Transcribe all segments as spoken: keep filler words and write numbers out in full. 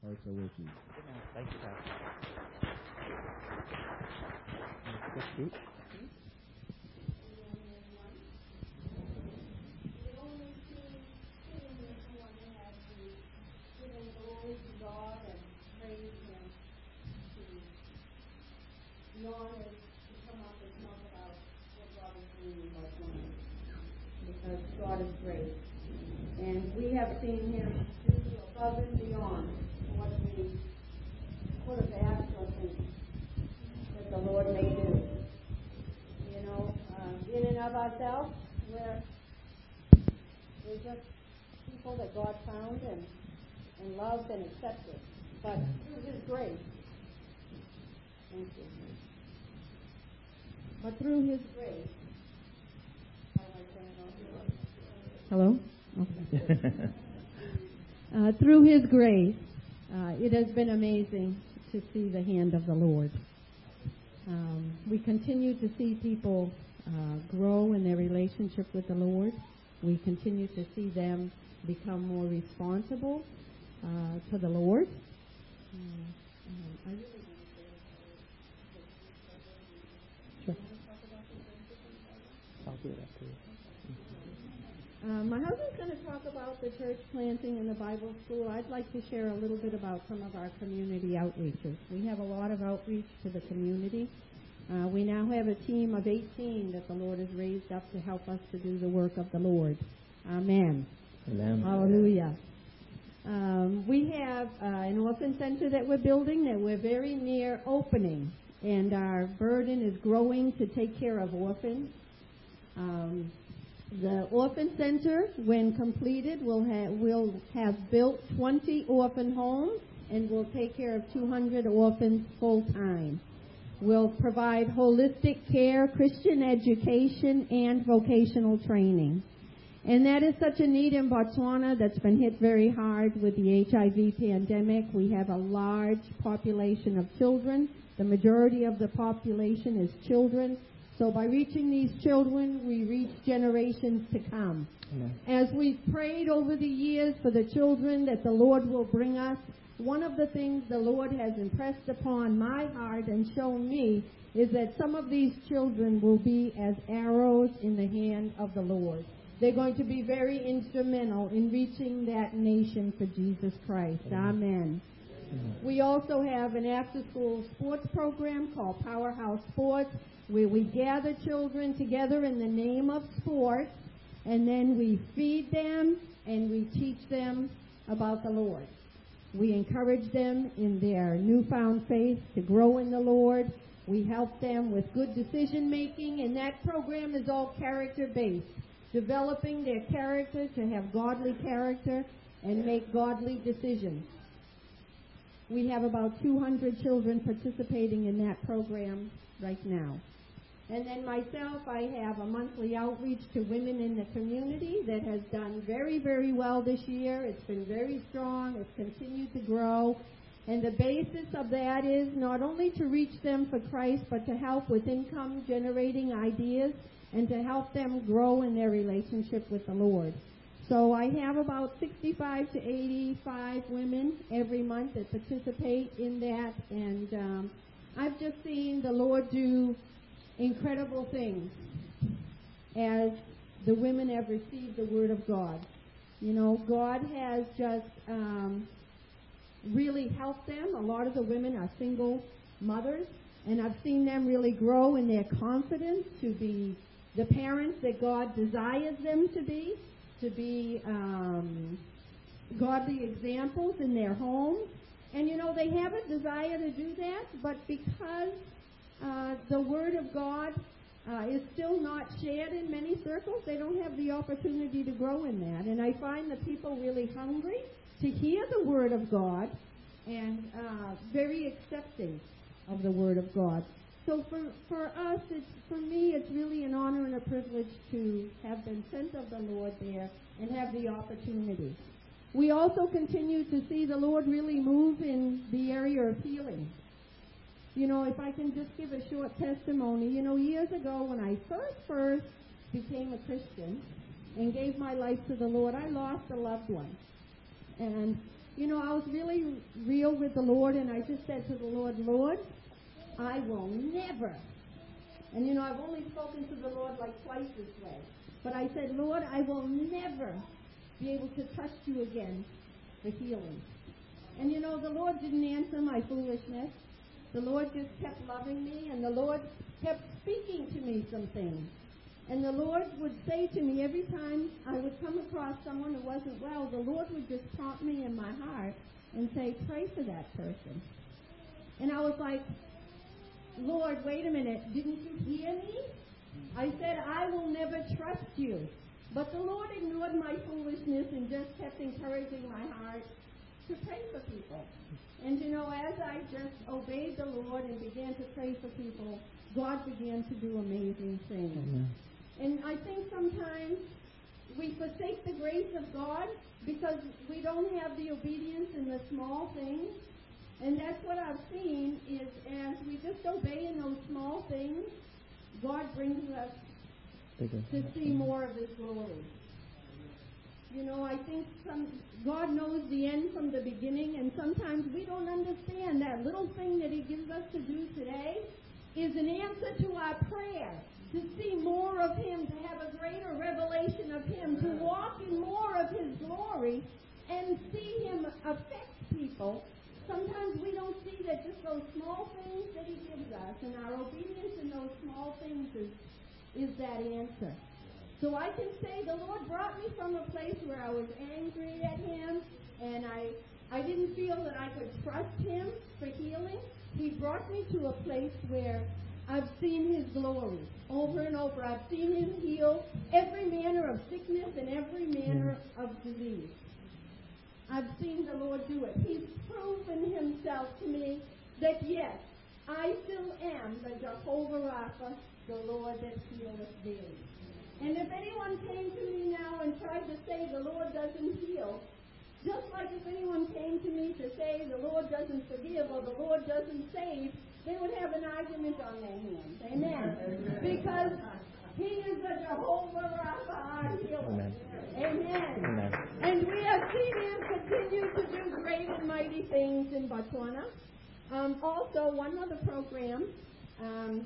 hearts are working. Thank you, Pastor. Good seat. Because God is great. And we have seen him do above and beyond what we could have asked or think that the Lord may do. You know, uh, in and of ourselves, we're, we're just people that God found and, and loved and accepted. But through his grace, thank you. But through his grace, how do I turn it on? Hello? Okay. uh, through his grace, uh, it has been amazing to see the hand of the Lord. Um, we continue to see people uh, grow in their relationship with the Lord. We continue to see them become more responsible uh, to the Lord. Um, um, I really Sure. I'll do that too. Uh, my husband's going to talk about the church planting and the Bible school. I'd like to share a little bit about some of our community outreaches. We have a lot of outreach to the community. Uh, we now have a team of eighteen that the Lord has raised up to help us to do the work of the Lord. Amen. Amen. Hallelujah. Um, we have uh, an orphan center that we're building that we're very near opening, and our burden is growing to take care of orphans. Um, the orphan center, when completed, will have, will have built twenty orphan homes and will take care of two hundred orphans full time. We'll provide holistic care, Christian education, and vocational training. And that is such a need in Botswana that's been hit very hard with the H I V pandemic. We have a large population of children. The majority of the population is children. So by reaching these children, we reach generations to come. Amen. As we've prayed over the years for the children that the Lord will bring us, one of the things the Lord has impressed upon my heart and shown me is that some of these children will be as arrows in the hand of the Lord. They're going to be very instrumental in reaching that nation for Jesus Christ. Amen. Amen. We also have an after-school sports program called Powerhouse Sports, where we gather children together in the name of sport, and then we feed them and we teach them about the Lord. We encourage them in their newfound faith to grow in the Lord. We help them with good decision-making, and that program is all character-based, developing their character to have godly character and make godly decisions. We have about two hundred children participating in that program right now. And then myself, I have a monthly outreach to women in the community that has done very, very well this year. It's been very strong. It's continued to grow. And the basis of that is not only to reach them for Christ, but to help with income-generating ideas and to help them grow in their relationship with the Lord. So I have about sixty-five to eighty-five women every month that participate in that. And um, I've just seen the Lord do incredible things as the women have received the Word of God. You know, God has just um, really helped them. A lot of the women are single mothers, and I've seen them really grow in their confidence to be the parents that God desires them to be, to be um, godly examples in their homes. And, you know, they have a desire to do that, but because uh, the Word of God uh, is still not shared in many circles, they don't have the opportunity to grow in that. And I find the people really hungry to hear the Word of God and uh, very accepting of the Word of God. So for, for us, it's, for me, it's really an honor and a privilege to have been sent of the Lord there and have the opportunity. We also continue to see the Lord really move in the area of healing. You know, if I can just give a short testimony, you know, years ago when I first, first became a Christian and gave my life to the Lord, I lost a loved one. And you know, I was really real with the Lord, and I just said to the Lord, Lord, I will never, and you know, I've only spoken to the Lord like twice this way, but I said, Lord, I will never be able to trust you again for healing. And you know, the Lord didn't answer my foolishness. The Lord just kept loving me, and the Lord kept speaking to me some things. And the Lord would say to me every time I would come across someone who wasn't well, the Lord would just prompt me in my heart and say, pray for that person. And I was like, Lord, wait a minute, didn't you hear me? I said, I will never trust you. But the Lord ignored my foolishness and just kept encouraging my heart to pray for people. And you know, as I just obeyed the Lord and began to pray for people, God began to do amazing things. Mm-hmm. And I think sometimes we forsake the grace of God because we don't have the obedience in the small things. And that's what I've seen is as we just obey in those small things, God brings us to see more of His glory. You know, I think some God knows the end from the beginning, and sometimes we don't understand that little thing that He gives us to do today is an answer to our prayer, to see more of Him, to have a greater revelation of Him, to walk in more of His glory and see Him affect people. Sometimes we don't see that just those small things that He gives us, and our obedience in those small things is, is that answer. So I can say the Lord brought me from a place where I was angry at Him, and I, I didn't feel that I could trust Him for healing. He brought me to a place where I've seen His glory over and over. I've seen Him heal every manner of sickness and every manner of disease. I've seen the Lord do it. He's proven Himself to me that, yes, I still am the Jehovah Rapha, the Lord that healeth thee. And if anyone came to me now and tried to say the Lord doesn't heal, just like if anyone came to me to say the Lord doesn't forgive or the Lord doesn't save, they would have an argument on their hands. Amen. Amen. Because He is the Jehovah Rapha, our healer. Amen. Amen. Amen. And we have seen Him continue to do great and mighty things in Botswana. Um, also, one other program, um,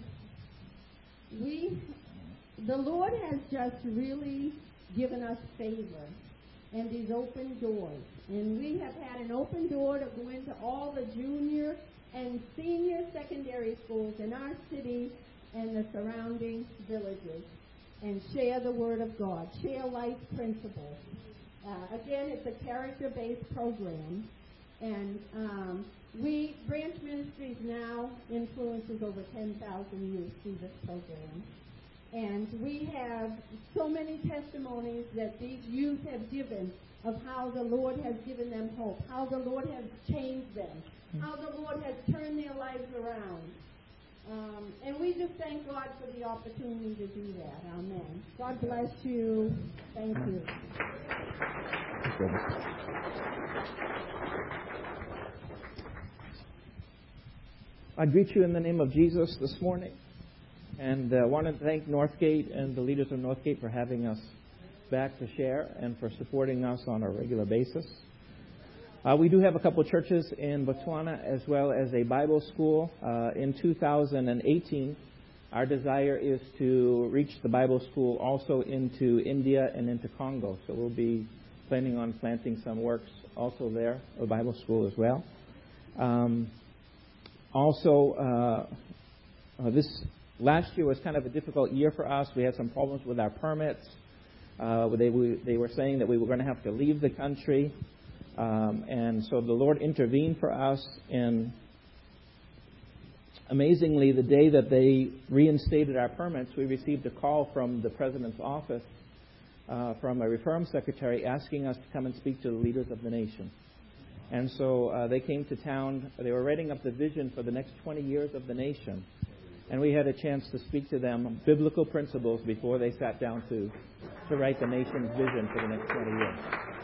we... The Lord has just really given us favor, and He's opened doors. And we have had an open door to go into all the junior and senior secondary schools in our city and the surrounding villages and share the Word of God, share life principles. Uh, again, it's a character-based program. And um, we, Branch Ministries now influences over ten thousand youth through this program. And we have so many testimonies that these youth have given of how the Lord has given them hope, how the Lord has changed them, how the Lord has turned their lives around. Um, and we just thank God for the opportunity to do that. Amen. God bless you. Thank you. I greet you in the name of Jesus this morning. And I uh, want to thank Northgate and the leaders of Northgate for having us back to share and for supporting us on a regular basis. Uh, we do have a couple of churches in Botswana as well as a Bible school. Uh, in two thousand eighteen, our desire is to reach the Bible school also into India and into Congo. So we'll be planning on planting some works also there, a Bible school as well. Um, also, uh, uh, this... Last year was kind of a difficult year for us. We had some problems with our permits. Uh, they, we, they were saying that we were going to have to leave the country. Um, and so the Lord intervened for us. And amazingly, the day that they reinstated our permits, we received a call from the President's office uh, from a Reform Secretary asking us to come and speak to the leaders of the nation. And so uh, they came to town. They were writing up the vision for the next twenty years of the nation. And we had a chance to speak to them biblical principles before they sat down to, to write the nation's vision for the next twenty years.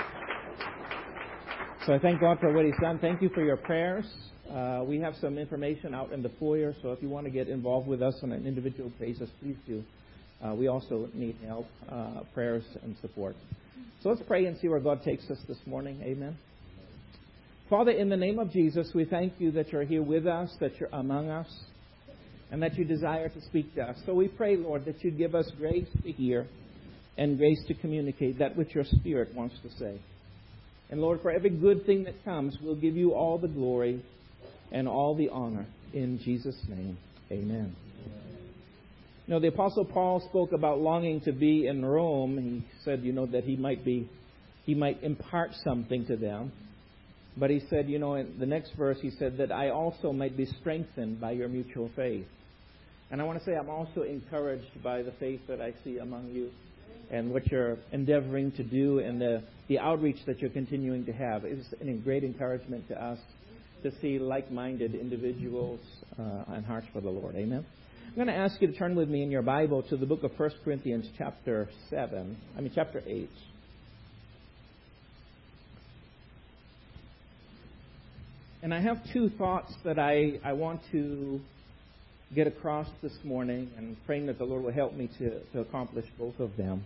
So I thank God for what He's done. Thank you for your prayers. Uh, we have some information out in the foyer, so if you want to get involved with us on an individual basis, please do. Uh, we also need help, uh, prayers, and support. So let's pray and see where God takes us this morning. Amen. Father, in the name of Jesus, we thank you that you're here with us, that you're among us, and that you desire to speak to us. So we pray, Lord, that you give us grace to hear and grace to communicate that which your Spirit wants to say. And Lord, for every good thing that comes, we'll give you all the glory and all the honor. In Jesus' name, amen. You know, the Apostle Paul spoke about longing to be in Rome. He said, you know, that he might be, he might impart something to them. But he said, you know, in the next verse, he said that I also might be strengthened by your mutual faith. And I want to say I'm also encouraged by the faith that I see among you and what you're endeavoring to do and the, the outreach that you're continuing to have. It's a great encouragement to us to see like-minded individuals uh, and hearts for the Lord. Amen. I'm going to ask you to turn with me in your Bible to the book of First Corinthians chapter seven. I mean, chapter eight. And I have two thoughts that I, I want to get across this morning, and praying that the Lord will help me to, to accomplish both of them.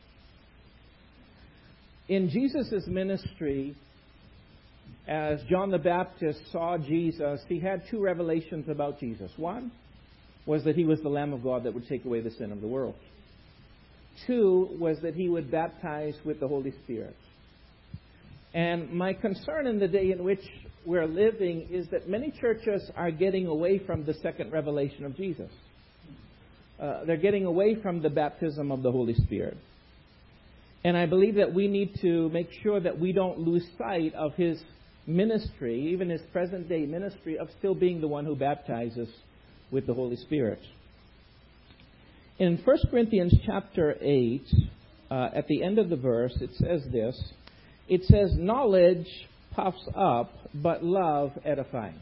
In Jesus' ministry, as John the Baptist saw Jesus, he had two revelations about Jesus. One was that he was the Lamb of God that would take away the sin of the world. Two was that he would baptize with the Holy Spirit. And my concern in the day in which we're living is that many churches are getting away from the second revelation of Jesus. Uh, they're getting away from the baptism of the Holy Spirit. And I believe that we need to make sure that we don't lose sight of his ministry, even his present-day ministry, of still being the one who baptizes with the Holy Spirit. In First Corinthians chapter eight, uh, at the end of the verse, it says this. It says, knowledge puffs up, but love edifies.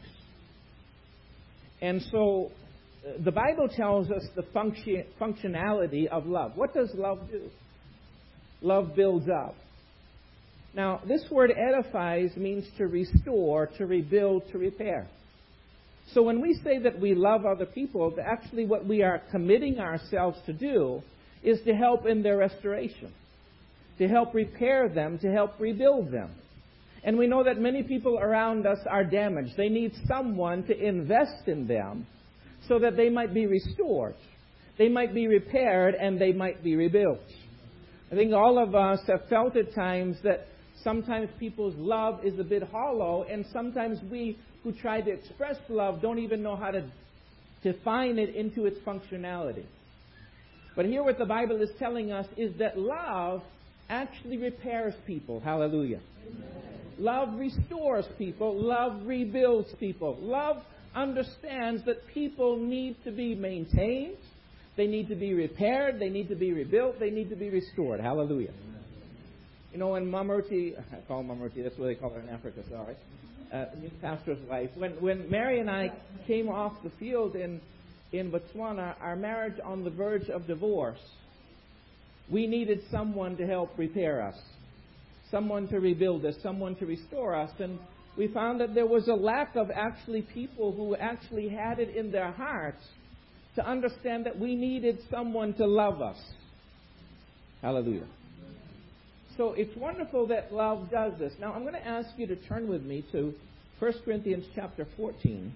And so uh, the Bible tells us the function, functionality of love. What does love do? Love builds up. Now, this word edifies means to restore, to rebuild, to repair. So when we say that we love other people, actually what we are committing ourselves to do is to help in their restoration, to help repair them, to help rebuild them. And we know that many people around us are damaged. They need someone to invest in them so that they might be restored, they might be repaired, and they might be rebuilt. I think all of us have felt at times that sometimes people's love is a bit hollow, and sometimes we who try to express love don't even know how to define it into its functionality. But here what the Bible is telling us is that love actually repairs people. Hallelujah. Amen. Love restores people. Love rebuilds people. Love understands that people need to be maintained. They need to be repaired. They need to be rebuilt. They need to be restored. Hallelujah. Amen. You know, when Mamurti, I call Mamurti, that's what they call her in Africa, sorry. Uh, new pastor's wife. When when Mary and I came off the field in, in Botswana, our marriage on the verge of divorce, we needed someone to help repair us, someone to rebuild us, someone to restore us. And we found that there was a lack of actually people who actually had it in their hearts to understand that we needed someone to love us. Hallelujah. So it's wonderful that love does this. Now I'm going to ask you to turn with me to First Corinthians chapter fourteen.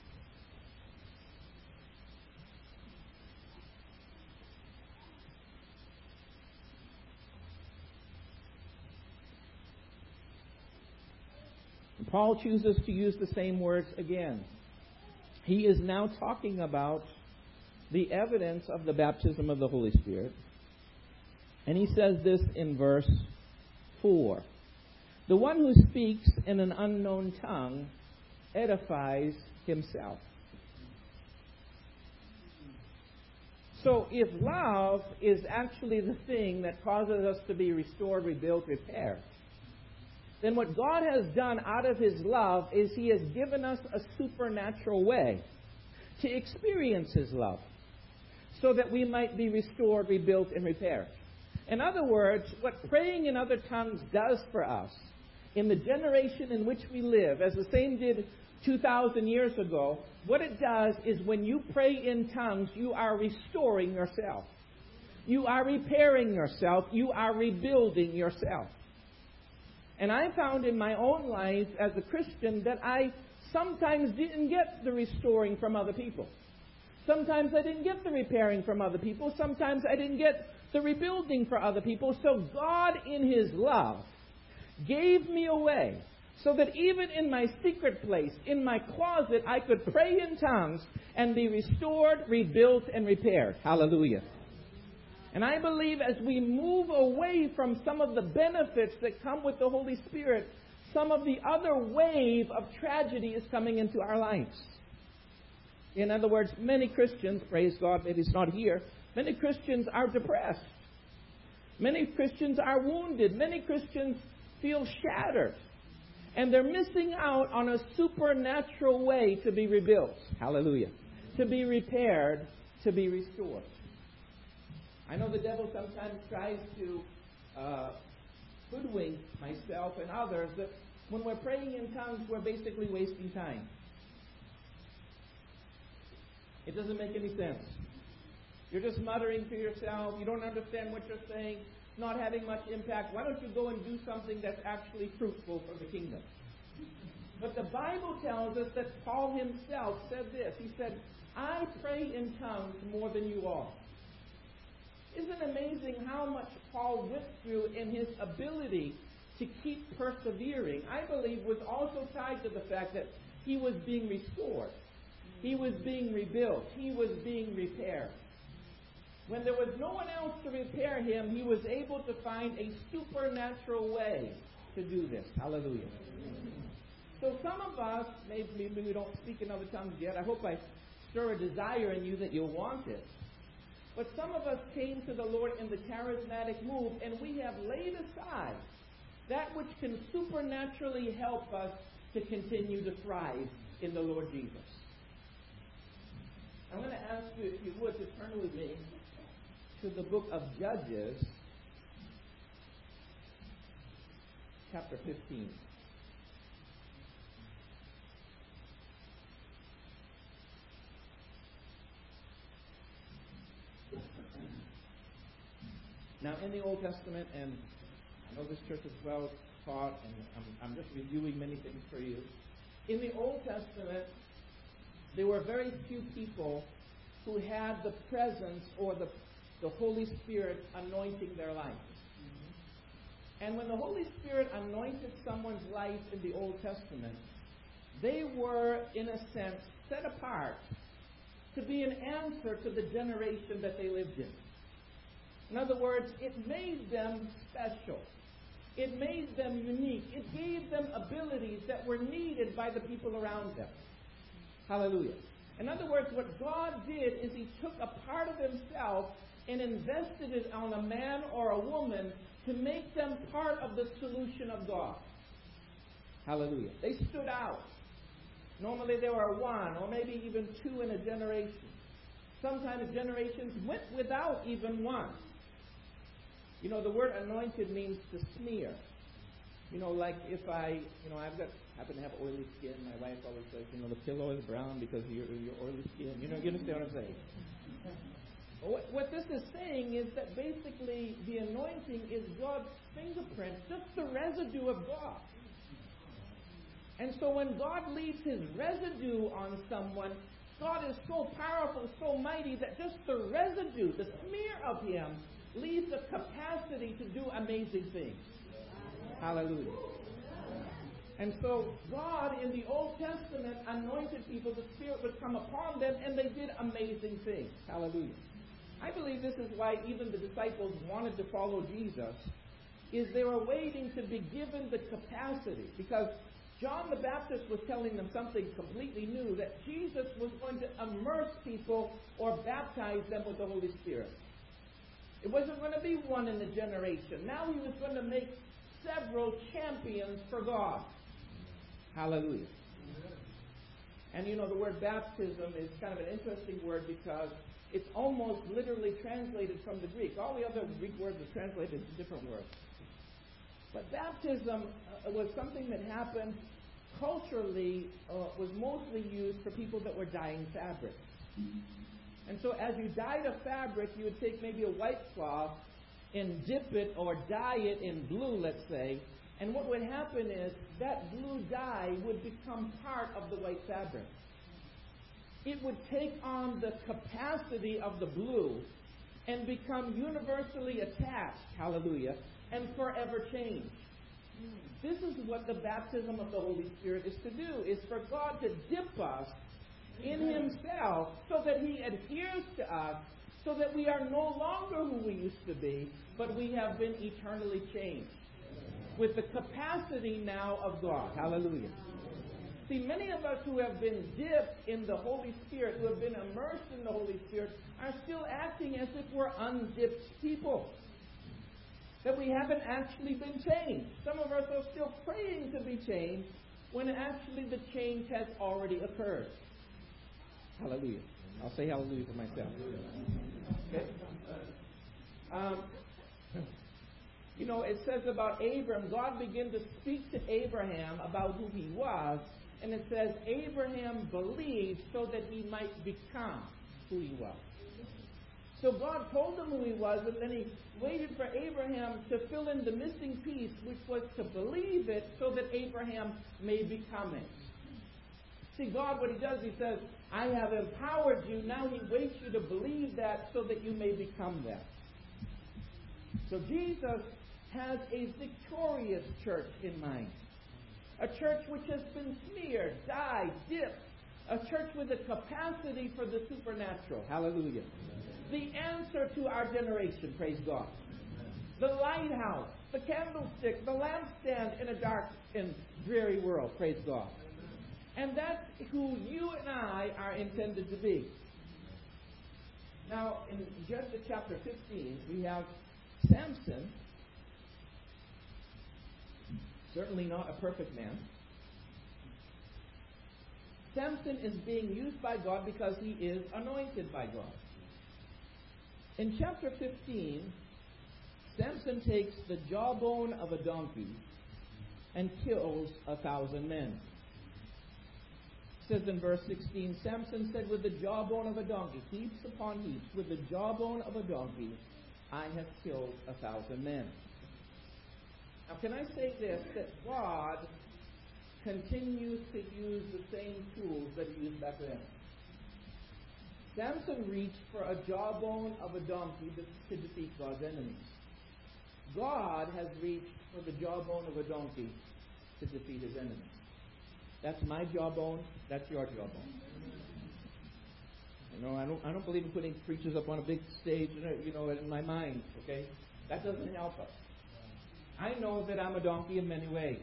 Paul chooses to use the same words again. He is now talking about the evidence of the baptism of the Holy Spirit. And he says this in verse four. The one who speaks in an unknown tongue edifies himself. So if love is actually the thing that causes us to be restored, rebuilt, repaired, then what God has done out of His love is He has given us a supernatural way to experience His love so that we might be restored, rebuilt, and repaired. In other words, what praying in other tongues does for us in the generation in which we live, as the same did two thousand years ago, what it does is when you pray in tongues, you are restoring yourself. You are repairing yourself. You are rebuilding yourself. And I found in my own life as a Christian that I sometimes didn't get the restoring from other people. Sometimes I didn't get the repairing from other people. Sometimes I didn't get the rebuilding for other people. So God, in His love, gave me a way so that even in my secret place, in my closet, I could pray in tongues and be restored, rebuilt, and repaired. Hallelujah. And I believe as we move away from some of the benefits that come with the Holy Spirit, some of the other wave of tragedy is coming into our lives. In other words, many Christians, praise God that He's not here, many Christians are depressed. Many Christians are wounded. Many Christians feel shattered. And they're missing out on a supernatural way to be rebuilt. Hallelujah. To be repaired, to be restored. I know the devil sometimes tries to uh, hoodwink myself and others that when we're praying in tongues, we're basically wasting time. It doesn't make any sense. You're just muttering to yourself. You don't understand what you're saying. It's not having much impact. Why don't you go and do something that's actually fruitful for the kingdom? But the Bible tells us that Paul himself said this. He said, I pray in tongues more than you all. Isn't it amazing how much Paul went through in his ability to keep persevering? I believe was also tied to the fact that he was being restored. He was being rebuilt. He was being repaired. When there was no one else to repair him, he was able to find a supernatural way to do this. Hallelujah. So some of us, maybe, maybe we don't speak in other tongues yet. I hope I stir a desire in you that you'll want it. But some of us came to the Lord in the charismatic move, and we have laid aside that which can supernaturally help us to continue to thrive in the Lord Jesus. I'm going to ask you, if you would, to turn with me to the book of Judges, chapter fifteen. Now, in the Old Testament, and I know this church is well taught, and I'm, I'm just reviewing many things for you. In the Old Testament, there were very few people who had the presence or the, the Holy Spirit anointing their lives. Mm-hmm. And when the Holy Spirit anointed someone's life in the Old Testament, they were, in a sense, set apart to be an answer to the generation that they lived in. In other words, it made them special. It made them unique. It gave them abilities that were needed by the people around them. Hallelujah. In other words, what God did is He took a part of Himself and invested it on a man or a woman to make them part of the solution of God. Hallelujah. They stood out. Normally there were one or maybe even two in a generation. Sometimes generations went without even one. You know, the word anointed means to smear. You know, like if I, you know, I've got, happen to have oily skin. My wife always says, you know, the pillow is brown because of your, your oily skin. You know, you understand what I'm saying? What, what this is saying is that basically the anointing is God's fingerprint, just the residue of God. And so when God leaves His residue on someone, God is so powerful, so mighty, that just the residue, the smear of Him, leaves the capacity to do amazing things. Hallelujah. And so God in the Old Testament anointed people, the Spirit would come upon them, and they did amazing things. Hallelujah. I believe this is why even the disciples wanted to follow Jesus, is they were waiting to be given the capacity. Because John the Baptist was telling them something completely new, that Jesus was going to immerse people or baptize them with the Holy Spirit. It wasn't going to be one in a generation. Now He was going to make several champions for God. Hallelujah. And you know, the word baptism is kind of an interesting word because it's almost literally translated from the Greek. All the other Greek words are translated to different words. But baptism uh, was something that happened culturally, uh, was mostly used for people that were dyeing fabric. And so as you dyed a fabric, you would take maybe a white cloth and dip it or dye it in blue, let's say, And what would happen is that blue dye would become part of the white fabric. It would take on the capacity of the blue and become universally attached, hallelujah, and forever change. This is what the baptism of the Holy Spirit is to do, is for God to dip us in Himself so that He adheres to us, so that we are no longer who we used to be, but we have been eternally changed with the capacity now of God. Hallelujah. See, many of us who have been dipped in the Holy Spirit, who have been immersed in the Holy Spirit, are still acting as if we're undipped people. That we haven't actually been changed. Some of us are still praying to be changed when actually the change has already occurred. Hallelujah. I'll say hallelujah for myself. Okay? Um, you know, it says about Abram, God began to speak to Abraham about who he was, and it says Abraham believed so that he might become who he was. So God told him who he was, and then He waited for Abraham to fill in the missing piece, which was to believe it so that Abraham may become it. See, God, what He does, He says, I have empowered you. Now He waits you to believe that so that you may become that. So Jesus has a victorious church in mind. A church which has been smeared, dyed, dipped. A church with a capacity for the supernatural. Hallelujah. The answer to our generation, praise God. The lighthouse, the candlestick, the lampstand in a dark and dreary world, praise God. And that's who you and I are intended to be. Now, in Judges chapter fifteen, we have Samson, certainly not a perfect man. Samson is being used by God because he is anointed by God. In chapter fifteen, Samson takes the jawbone of a donkey and kills a thousand men. It says in verse sixteen, Samson said, with the jawbone of a donkey, heaps upon heaps, with the jawbone of a donkey, I have killed a thousand men. Now, can I say this, that God continues to use the same tools that He used back then. Samson reached for a jawbone of a donkey to, to defeat God's enemies. God has reached for the jawbone of a donkey to defeat His enemies. That's my jawbone. That's your jawbone. You know, I don't. I don't believe in putting preachers up on a big stage. You know, in my mind. Okay, that doesn't help us. I know that I'm a donkey in many ways.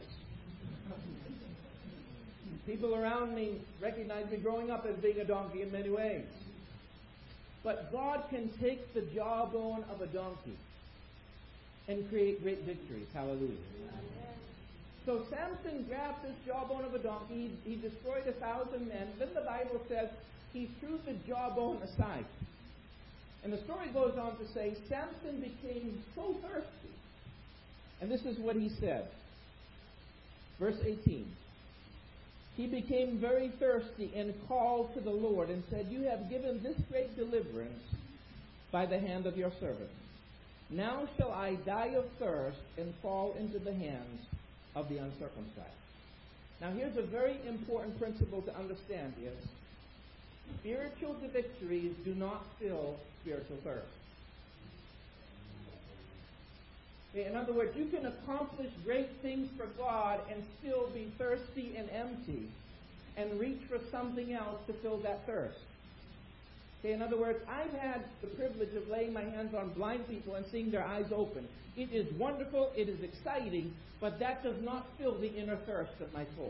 People around me recognize me growing up as being a donkey in many ways. But God can take the jawbone of a donkey and create great victories. Hallelujah. So Samson grabbed this jawbone of a donkey. He, he destroyed a thousand men. Then the Bible says he threw the jawbone aside. And the story goes on to say Samson became so thirsty. And this is what he said. Verse eighteen. He became very thirsty and called to the Lord and said, you have given this great deliverance by the hand of your servant. Now shall I die of thirst and fall into the hands of the uncircumcised. Now here's a very important principle to understand is spiritual victories do not fill spiritual thirst. In other words, you can accomplish great things for God and still be thirsty and empty and reach for something else to fill that thirst. Okay, in other words, I've had the privilege of laying my hands on blind people and seeing their eyes open. It is wonderful, it is exciting, but that does not fill the inner thirst of my soul.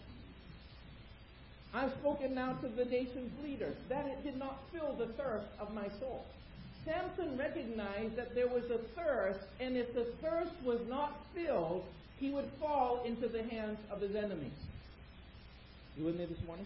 I've spoken now to the nation's leaders. That it did not fill the thirst of my soul. Samson recognized that there was a thirst, and if the thirst was not filled, he would fall into the hands of his enemies. You with me this morning?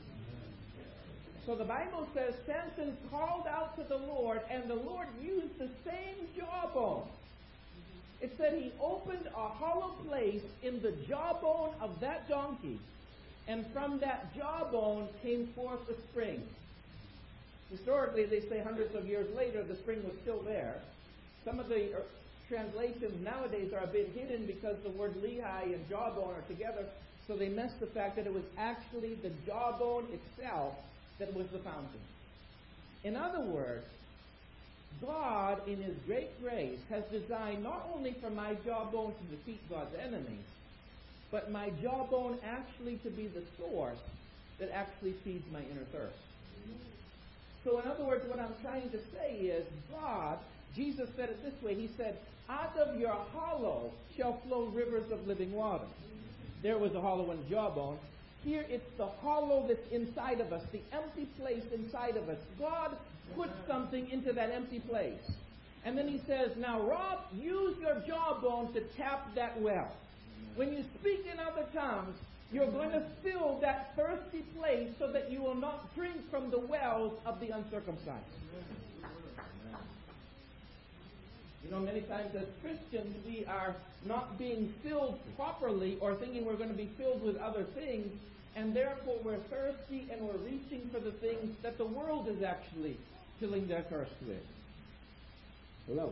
So the Bible says Samson called out to the Lord, and the Lord used the same jawbone. It said he opened a hollow place in the jawbone of that donkey, and from that jawbone came forth a spring. Historically, they say hundreds of years later, the spring was still there. Some of the translations nowadays are a bit hidden because the word Lehi and jawbone are together, so they miss the fact that it was actually the jawbone itself that was the fountain. In other words, God, in His great grace, has designed not only for my jawbone to defeat God's enemies, but my jawbone actually to be the source that actually feeds my inner thirst. So in other words, what I'm trying to say is, God, Jesus said it this way. He said, out of your hollow shall flow rivers of living water. There was a hollow in the jawbone. Here it's the hollow that's inside of us, the empty place inside of us. God put something into that empty place. And then He says, now Rob, use your jawbone to tap that well. When you speak in other tongues, you're going to fill that thirsty place so that you will not drink from the wells of the uncircumcised. You know, many times as Christians, we are not being filled properly or thinking we're going to be filled with other things, and therefore we're thirsty and we're reaching for the things that the world is actually filling their thirst with. Hello.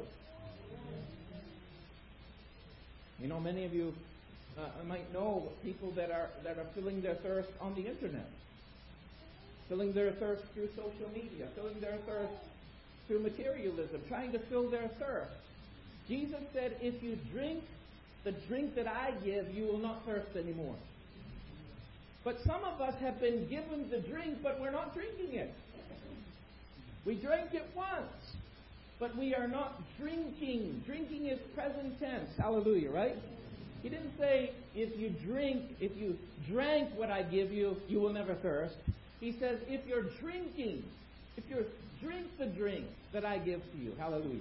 You know, many of you uh, might know people that are that are filling their thirst on the internet, filling their thirst through social media, filling their thirst through materialism, trying to fill their thirst. Jesus said, if you drink the drink that I give, you will not thirst anymore. But some of us have been given the drink, but we're not drinking it. We drank it once, but we are not drinking. Drinking is present tense. Hallelujah, right? He didn't say, if you drink, if you drank what I give you, you will never thirst. He says, if you're drinking, if you drink the drink that I give to you. Hallelujah.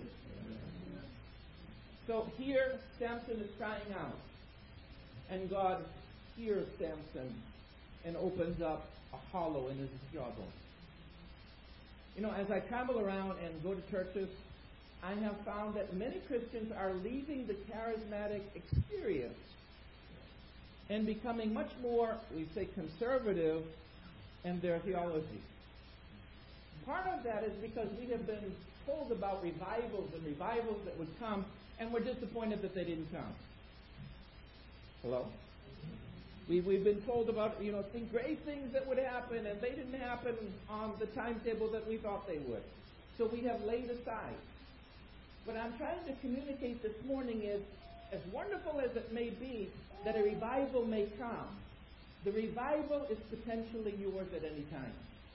So here, Samson is crying out. And God hears Samson and opens up a hollow in his jawbone. You know, as I travel around and go to churches, I have found that many Christians are leaving the charismatic experience and becoming much more, we say, conservative in their theology. Part of that is because we have been told about revivals and revivals that would come, and we're disappointed that they didn't come. Hello? We've, we've been told about, you know, think great things that would happen, and they didn't happen on the timetable that we thought they would. So we have laid aside. What I'm trying to communicate this morning is, as wonderful as it may be that a revival may come, the revival is potentially yours at any time.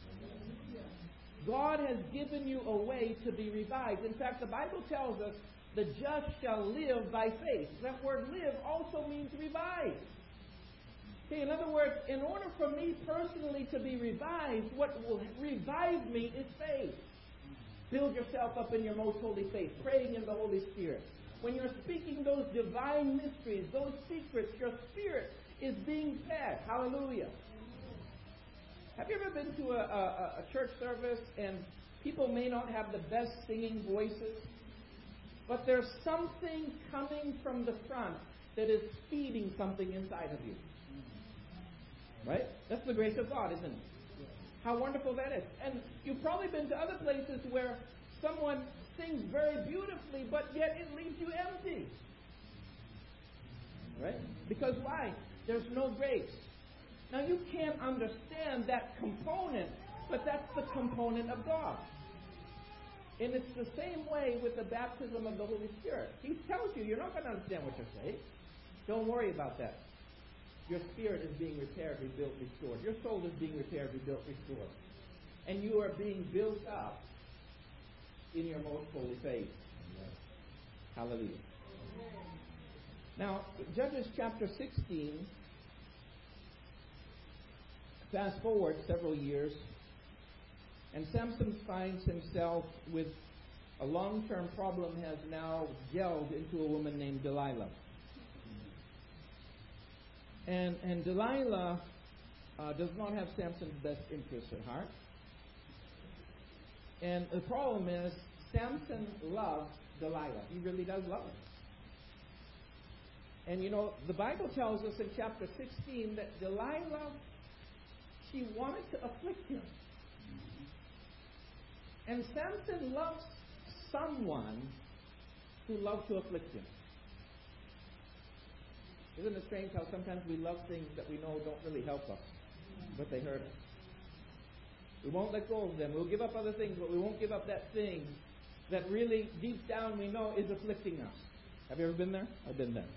God has given you a way to be revived. In fact, the Bible tells us the just shall live by faith. That word live also means revive. Okay, in other words, in order for me personally to be revived, what will revive me is faith. Build yourself up in your most holy faith, praying in the Holy Spirit. When you're speaking those divine mysteries, those secrets, your spirit is being fed. Hallelujah. Have you ever been to a, a, a church service and people may not have the best singing voices, but there's something coming from the front that is feeding something inside of you? Right? That's the grace of God, isn't it? How wonderful that is. And you've probably been to other places where someone sings very beautifully, but yet it leaves you empty. Right? Because why? There's no grace. Now you can't understand that component, but that's the component of God. And it's the same way with the baptism of the Holy Spirit. He tells you, you're not going to understand what you're saying. Don't worry about that. Your spirit is being repaired, rebuilt, restored. Your soul is being repaired, rebuilt, restored. And you are being built up in your most holy faith. Amen. Hallelujah. Amen. Now, Judges chapter sixteen, fast forward several years, and Samson finds himself with a long-term problem has now gelled into a woman named Delilah. And, and Delilah uh, does not have Samson's best interests at heart. And the problem is, Samson loves Delilah. He really does love her. And you know, the Bible tells us in chapter sixteen that Delilah, she wanted to afflict him. And Samson loves someone who love to afflict him. Isn't it strange how sometimes we love things that we know don't really help us, but they hurt us? We won't let go of them. We'll give up other things, but we won't give up that thing that really deep down we know is afflicting us. Have you ever been there? I've been there.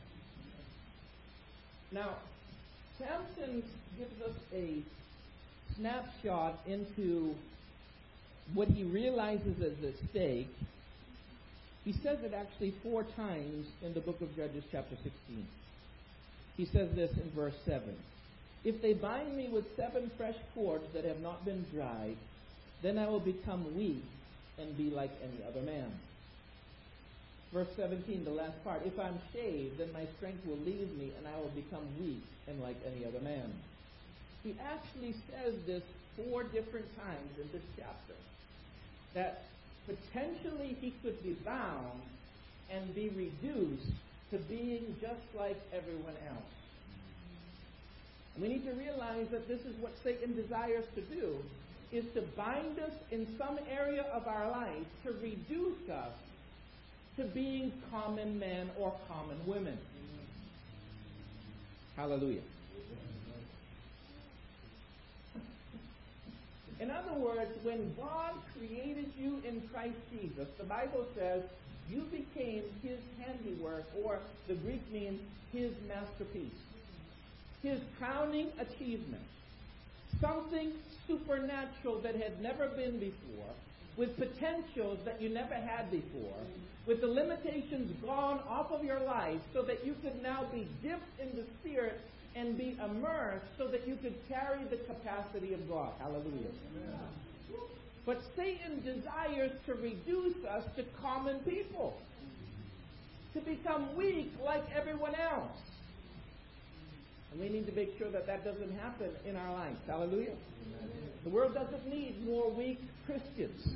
Now, Samson gives us a snapshot into what he realizes is at stake. He says it actually four times in the book of Judges, chapter sixteen. He says this in verse seven. If they bind me with seven fresh cords that have not been dried, then I will become weak and be like any other man. Verse seventeen, the last part. If I'm shaved, then my strength will leave me, and I will become weak and like any other man. He actually says this four different times in this chapter, that potentially he could be bound and be reduced to being just like everyone else. And we need to realize that this is what Satan desires to do, is to bind us in some area of our life to reduce us to being common men or common women. Hallelujah. In other words, when God created you in Christ Jesus, the Bible says you became his handiwork, or the Greek means his masterpiece, his crowning achievement, something supernatural that had never been before, with potentials that you never had before, with the limitations gone off of your life so that you could now be dipped in the Spirit and be immersed so that you could carry the capacity of God. Hallelujah. Amen. But Satan desires to reduce us to common people, to become weak like everyone else. And we need to make sure that that doesn't happen in our lives. Hallelujah. Amen. The world doesn't need more weak Christians.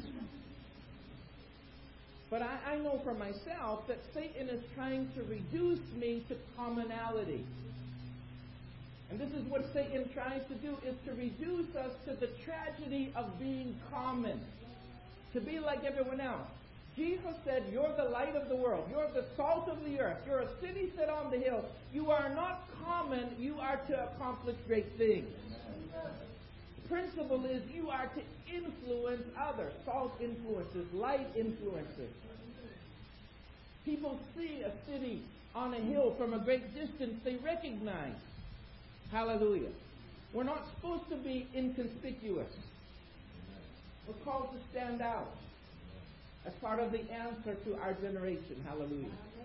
But I, I know for myself that Satan is trying to reduce me to commonality. And this is what Satan tries to do, is to reduce us to the tragedy of being common, to be like everyone else. Jesus said, you're the light of the world. You're the salt of the earth. You're a city set on the hill. You are not common. You are to accomplish great things. The principle is you are to influence others. Salt influences, light influences. People see a city on a hill from a great distance. They recognize. Hallelujah. We're not supposed to be inconspicuous. We're called to stand out as part of the answer to our generation. Hallelujah.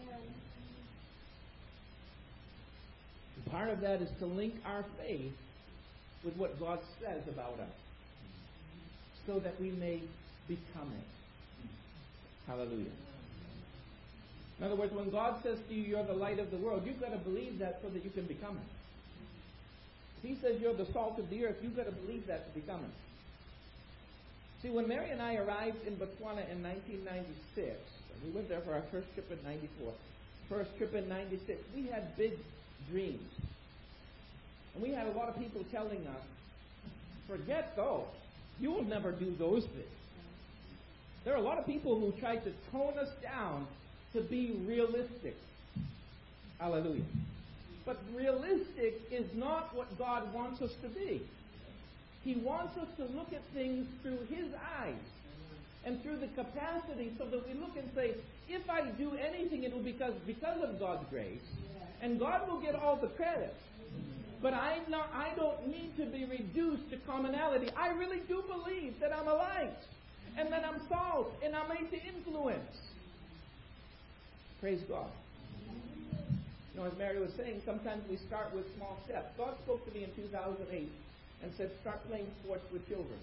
And part of that is to link our faith with what God says about us, so that we may become it. Hallelujah. In other words, when God says to you, you're the light of the world, you've got to believe that so that you can become it. If He says you're the salt of the earth, you've got to believe that to become it. See, when Mary and I arrived in Botswana in nineteen ninety-six, we went there for our first trip in ninety-four. First trip in ninety-six, we had big dreams. And we had a lot of people telling us, forget those. You will never do those things. There are a lot of people who tried to tone us down to be realistic. Hallelujah. But realistic is not what God wants us to be. He wants us to look at things through His eyes and through the capacity, so that we look and say, if I do anything, it will be because, because of God's grace, and God will get all the credit. But I'm not, I don't need to be reduced to commonality. I really do believe that I'm a light, and that I'm salt, and I'm made to influence. Praise God. You know, as Mary was saying, sometimes we start with small steps. God spoke to me in two thousand eight and said, start playing sports with children.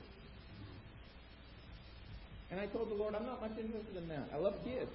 And I told the Lord, I'm not much interested in that. I love kids.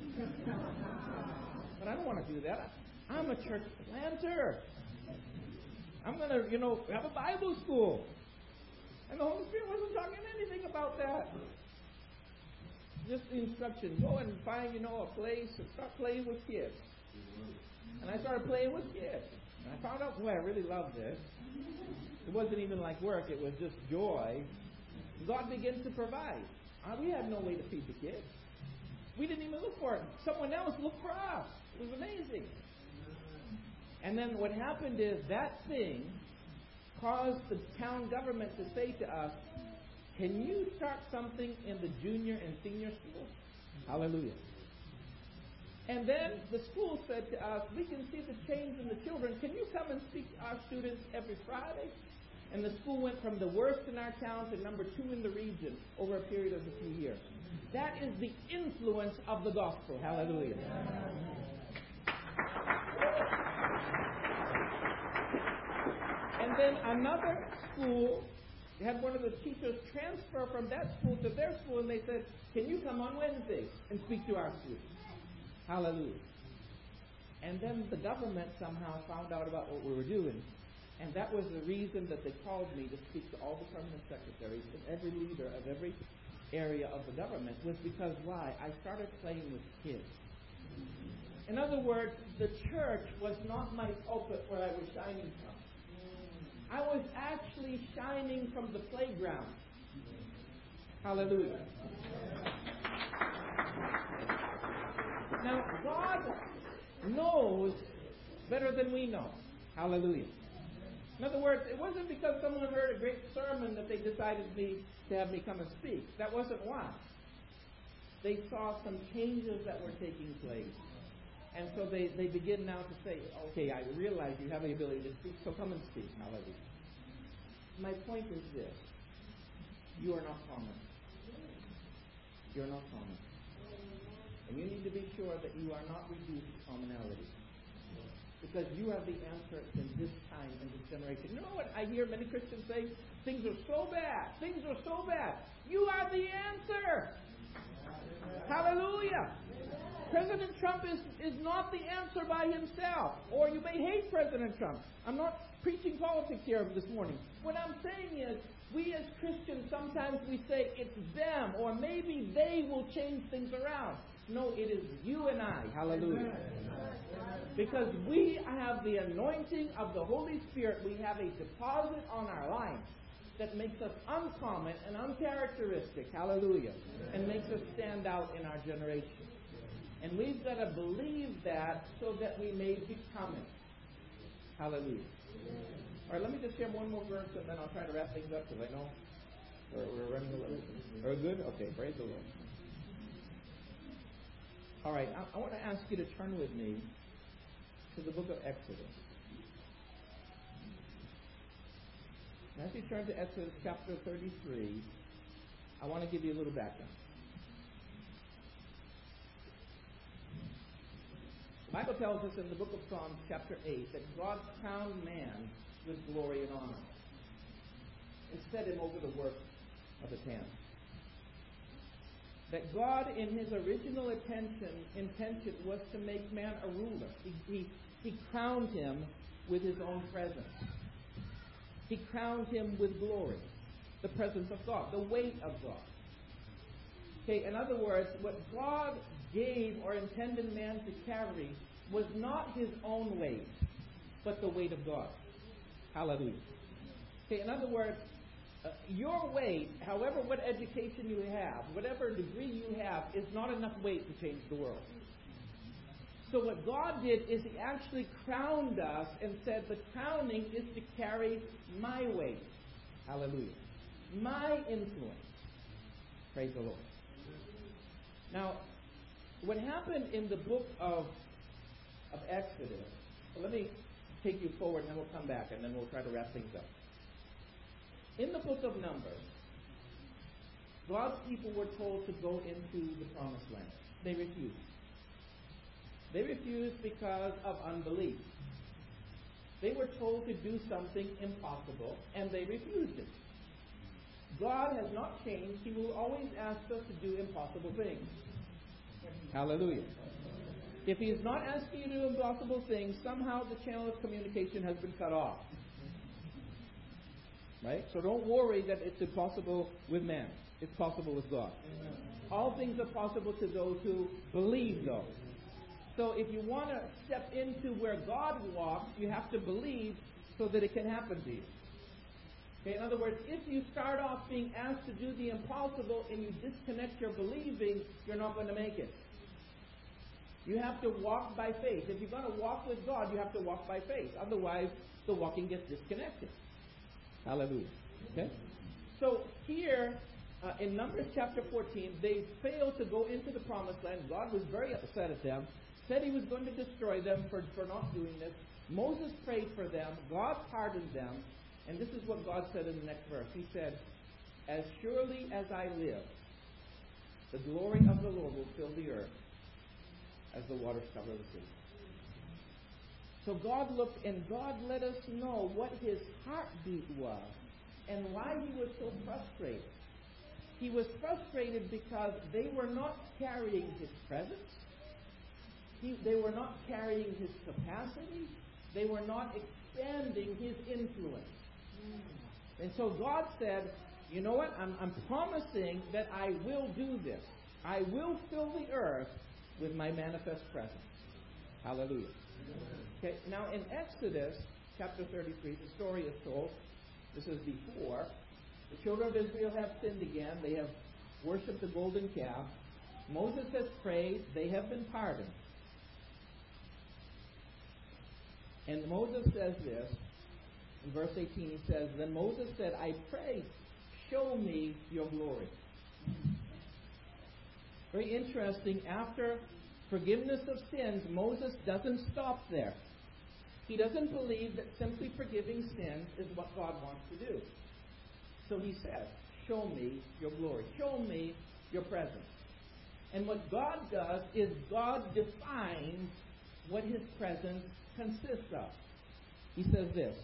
But I don't want to do that. I'm a church planter. I'm going to, you know, have a Bible school. And the Holy Spirit wasn't talking anything about that. Just the instruction, go and find, you know, a place and start playing with kids. And I started playing with kids. And I found out, boy, I really loved it. It wasn't even like work. It was just joy. God begins to provide. Uh, we had no way to feed the kids. We didn't even look for it. Someone else looked for us. It was amazing. And then what happened is that thing caused the town government to say to us, can you start something in the junior and senior school? Hallelujah. And then the school said to us, we can see the change in the children. Can you come and speak to our students every Friday? And the school went from the worst in our town to number two in the region over a period of a few years. That is the influence of the gospel. Hallelujah. And then another school had one of the teachers transfer from that school to their school, and they said, can you come on Wednesdays and speak to our students? Hallelujah. And then the government somehow found out about what we were doing, and that was the reason that they called me to speak to all the permanent secretaries and every leader of every area of the government, was because why? I started playing with kids. In other words, the church was not my pulpit where I was shining from. I was actually shining from the playground. Hallelujah. Now, God knows better than we know. Hallelujah. In other words, it wasn't because someone heard a great sermon that they decided me to have me come and speak. That wasn't why. They saw some changes that were taking place. And so they, they begin now to say, okay, I realize you have the ability to speak, so come and speak. Hallelujah. My point is this. You are not common. You're not common. And you need to be sure that you are not reduced to commonality. Because you have the answer in this time and this generation. You know what I hear many Christians say? Things are so bad. Things are so bad. You are the answer. Hallelujah. President Trump is, is not the answer by himself. Or you may hate President Trump. I'm not preaching politics here this morning. What I'm saying is, we as Christians, sometimes we say it's them, or maybe they will change things around. No, it is you and I. Hallelujah. Because we have the anointing of the Holy Spirit. We have a deposit on our lives that makes us uncommon and uncharacteristic. Hallelujah. And makes us stand out in our generation. And we've got to believe that so that we may become it. Hallelujah. All right, let me just share one more verse and then I'll try to wrap things up because I know we're, we're running a little. Are we good? Okay, praise the Lord. All right, I, I want to ask you to turn with me to the book of Exodus. And as you turn to Exodus chapter thirty-three, I want to give you a little background. The Bible tells us in the book of Psalms chapter eight that God crowned man with glory and honor and set him over the work of his hands. That God, in his original intention, intention was to make man a ruler. He, he, he crowned him with his own presence. He crowned him with glory, the presence of God, the weight of God. Okay, in other words, what God gave or intended man to carry was not his own weight, but the weight of God. Hallelujah. Okay, in other words, Uh, your weight, however, what education you have, whatever degree you have, is not enough weight to change the world. So what God did is He actually crowned us and said the crowning is to carry my weight. Hallelujah. My influence. Praise the Lord. Now, what happened in the book of, of Exodus, well, let me take you forward and then we'll come back and then we'll try to wrap things up. In the book of Numbers, God's people were told to go into the promised land. They refused. They refused because of unbelief. They were told to do something impossible, and they refused it. God has not changed. He will always ask us to do impossible things. Hallelujah. If He is not asking you to do impossible things, somehow the channel of communication has been cut off. Right? So don't worry that it's impossible with man. It's possible with God. Amen. All things are possible to those who believe, though. So if you want to step into where God walks, you have to believe so that it can happen to you. Okay? In other words, if you start off being asked to do the impossible and you disconnect your believing, you're not going to make it. You have to walk by faith. If you're going to walk with God, you have to walk by faith. Otherwise, the walking gets disconnected. Hallelujah. Okay? So here, uh, in Numbers chapter fourteen, they failed to go into the promised land. God was very upset at them, said he was going to destroy them for, for not doing this. Moses prayed for them. God pardoned them. And this is what God said in the next verse. He said, as surely as I live, the glory of the Lord will fill the earth as the waters cover the sea. So God looked, and God let us know what his heartbeat was and why he was so frustrated. He was frustrated because they were not carrying his presence. He, they were not carrying his capacity. They were not expanding his influence. And so God said, you know what? I'm, I'm promising that I will do this. I will fill the earth with my manifest presence. Hallelujah. Okay, now in Exodus chapter thirty-three, the story is told. This is before the children of Israel have sinned again. They have worshipped the golden calf. Moses has prayed. They have been pardoned. And Moses says this. In verse eighteen, he says, then Moses said, I pray, show me your glory. Very interesting. After forgiveness of sins, Moses doesn't stop there. He doesn't believe that simply forgiving sins is what God wants to do. So he says, show me your glory. Show me your presence. And what God does is God defines what his presence consists of. He says this.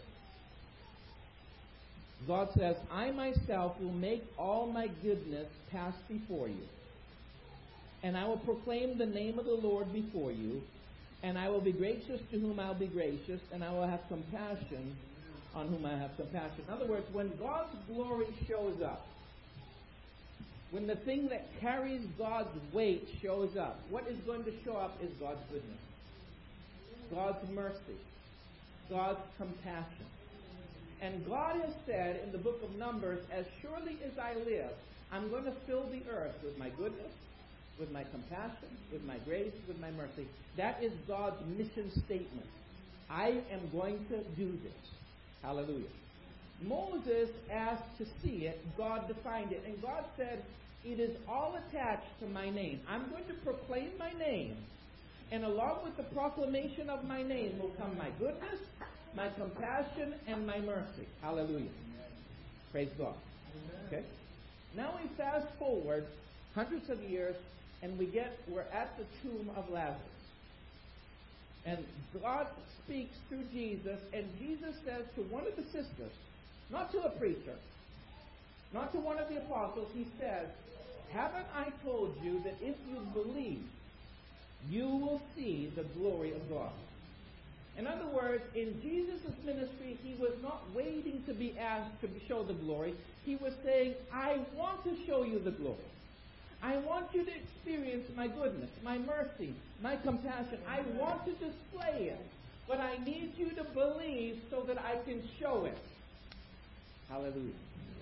God says, I myself will make all my goodness pass before you. And I will proclaim the name of the Lord before you. And I will be gracious to whom I will be gracious. And I will have compassion on whom I have compassion. In other words, when God's glory shows up, when the thing that carries God's weight shows up, what is going to show up is God's goodness, God's mercy, God's compassion. And God has said in the book of Numbers, as surely as I live, I'm going to fill the earth with my goodness, with my compassion, with my grace, with my mercy. That is God's mission statement. I am going to do this. Hallelujah. Moses asked to see it. God defined it. And God said, it is all attached to my name. I'm going to proclaim my name. And along with the proclamation of my name will come my goodness, my compassion, and my mercy. Hallelujah. Praise God. Okay. Now we fast forward hundreds of years, and we get, we're at the tomb of Lazarus. And God speaks through Jesus, and Jesus says to one of the sisters, not to a preacher, not to one of the apostles, he says, haven't I told you that if you believe, you will see the glory of God? In other words, in Jesus' ministry, he was not waiting to be asked to show the glory. He was saying, I want to show you the glory. I want you to experience my goodness, my mercy, my compassion. I want to display it. But I need you to believe so that I can show it. Hallelujah.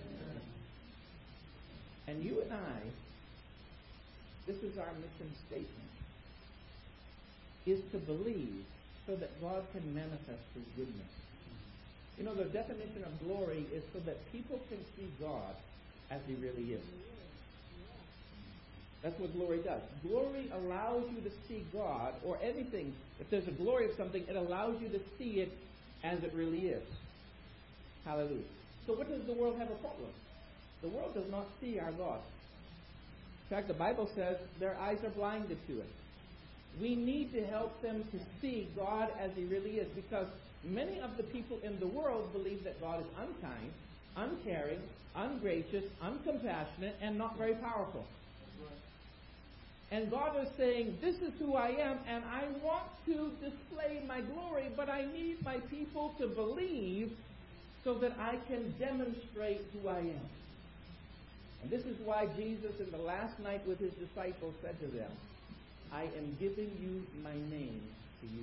And you and I, this is our mission statement, is to believe so that God can manifest his goodness. You know, the definition of glory is so that people can see God as he really is. That's what glory does. Glory allows you to see God, or anything. If there's a glory of something, it allows you to see it as it really is. Hallelujah. So what does the world have a problem with? The world does not see our God. In fact, the Bible says their eyes are blinded to it. We need to help them to see God as he really is, because many of the people in the world believe that God is unkind, uncaring, ungracious, uncompassionate, and not very powerful. And God is saying, this is who I am, and I want to display my glory, but I need my people to believe so that I can demonstrate who I am. And this is why Jesus, in the last night with his disciples, said to them, I am giving you my name to you.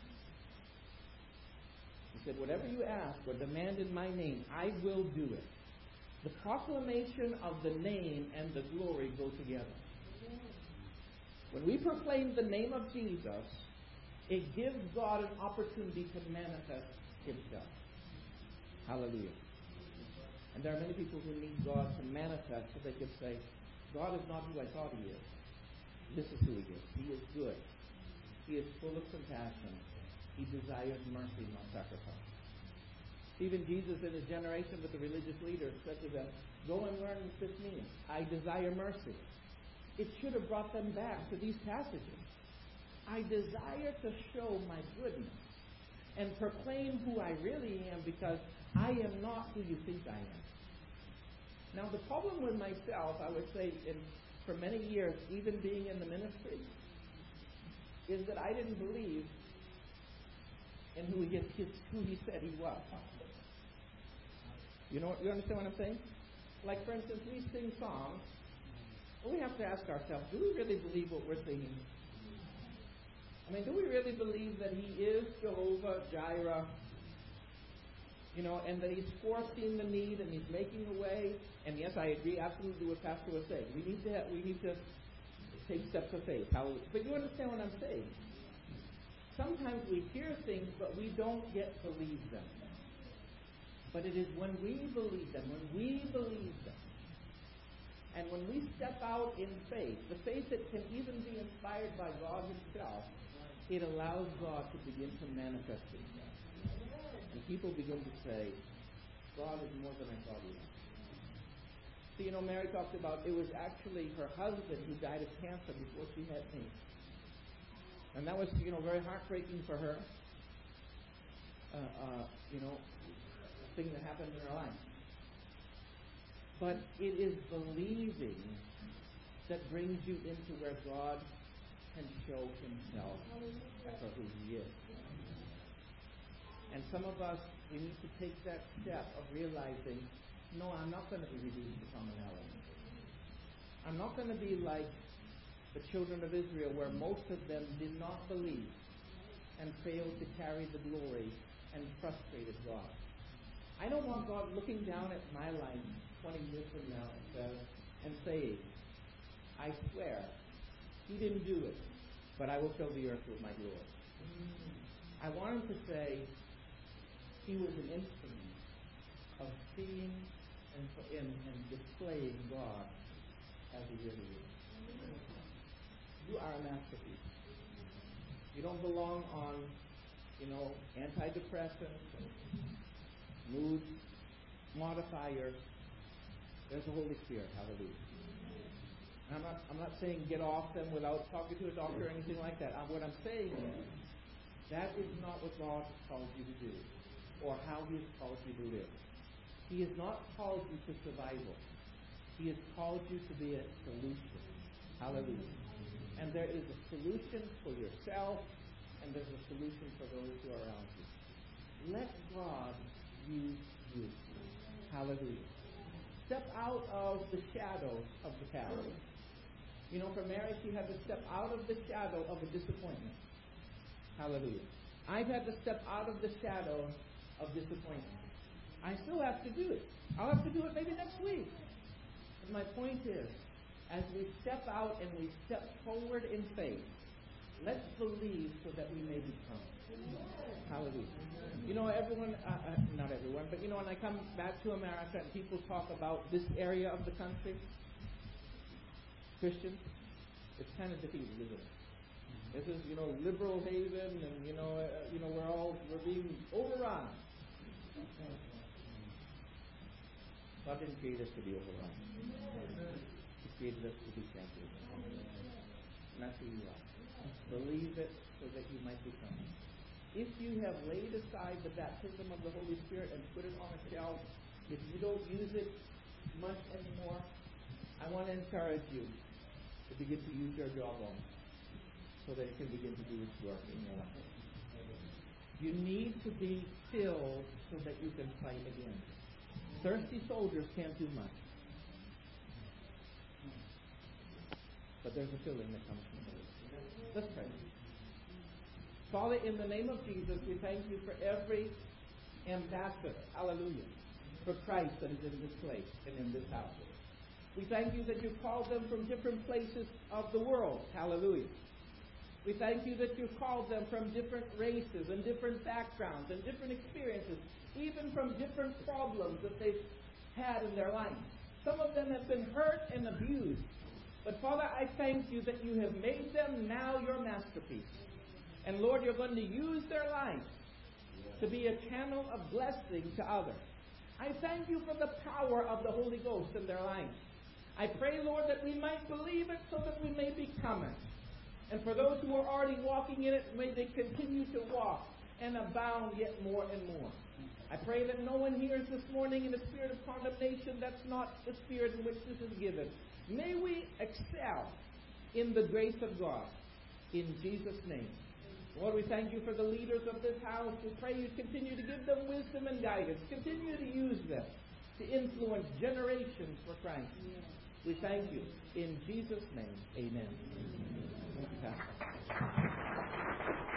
He said, whatever you ask or demand in my name, I will do it. The proclamation of the name and the glory go together. When we proclaim the name of Jesus, it gives God an opportunity to manifest himself. Hallelujah. And there are many people who need God to manifest so they can say, God is not who I thought he is. This is who he is. He is good. He is full of compassion. He desires mercy, not sacrifice. Even Jesus in his generation with the religious leaders said to them, go and learn what this means. I desire mercy. It should have brought them back to these passages. I desire to show my goodness and proclaim who I really am, because I am not who you think I am. Now, the problem with myself, I would say, in, for many years, even being in the ministry, is that I didn't believe in who he, who he said he was. You know, you understand what I'm saying? Like, for instance, we sing songs. Well, we have to ask ourselves, do we really believe what we're singing? I mean, do we really believe that he is Jehovah Jireh? You know, and that he's foreseeing the need and he's making a way? And yes, I agree absolutely with what Pastor was saying. We need to have, we need to take steps of faith. Hallelujah. But you understand what I'm saying? Sometimes we hear things, but we don't yet believe them. But it is when we believe them, when we believe them, and when we step out in faith, the faith that can even be inspired by God himself, it allows God to begin to manifest himself. And people begin to say, God is more than I thought he was. So, you know, Mary talked about it was actually her husband who died of cancer before she had me. And that was, you know, very heartbreaking for her. Uh, uh, you know, a thing that happened in her life. But it is believing that brings you into where God can show himself for who he is. And some of us, we need to take that step of realizing, no, I'm not going to be reduced to commonality. I'm not going to be like the children of Israel, where most of them did not believe and failed to carry the glory and frustrated God. I don't want God looking down at my life twenty years from now and, says, and saying, I swear, he didn't do it, but I will fill the earth with my glory. I want him to say, he was an instrument of seeing and, and, and displaying God as he really is. You are a masterpiece. You don't belong on, you know, antidepressants, mood modifiers. There's the Holy Spirit. Hallelujah. And I'm not, I'm not saying get off them without talking to a doctor or anything like that. What I'm saying is, that is not what God has called you to do, or how he has called you to live. He has not called you to survival. He has called you to be a solution. Hallelujah. And there is a solution for yourself, and there's a solution for those who are around you. Let God use you. Hallelujah. Step out of the shadow of the past. You know, for Mary, she had to step out of the shadow of a disappointment. Hallelujah. I've had to step out of the shadow of disappointment. I still have to do it. I'll have to do it maybe next week. But my point is, as we step out and we step forward in faith, let's believe so that we may become. Hallelujah. You know, everyone, uh, uh, not everyone, but you know, when I come back to America and people talk about this area of the country, Christians, it's kind of defeated, isn't it? This is, you know, liberal haven, and you know, uh, you know, we're all we're being overrun. God didn't create us to be overrun. He created us to be champions. And that's who you are. Believe it so that you might become. If you have laid aside the baptism of the Holy Spirit and put it on a shelf, if you don't use it much anymore, I want to encourage you to begin to use your jawbone so that it can begin to do its work in your life. You need to be filled so that you can fight again. Thirsty soldiers can't do much. But there's a filling that comes from the Holy Spirit. Let's pray. Father, in the name of Jesus, we thank you for every ambassador, hallelujah, for Christ that is in this place and in this house. We thank you that you've called them from different places of the world. Hallelujah. We thank you that you've called them from different races and different backgrounds and different experiences, even from different problems that they've had in their life. Some of them have been hurt and abused. But Father, I thank you that you have made them now your masterpiece. And Lord, you're going to use their lives to be a channel of blessing to others. I thank you for the power of the Holy Ghost in their lives. I pray, Lord, that we might believe it so that we may become it. And for those who are already walking in it, may they continue to walk and abound yet more and more. I pray that no one hears this morning in a spirit of condemnation. That's not the spirit in which this is given. May we excel in the grace of God. In Jesus' name. Lord, we thank you for the leaders of this house. We pray you continue to give them wisdom and guidance. Continue to use them to influence generations for Christ. We thank you. In Jesus' name, amen. Thank you, Pastor.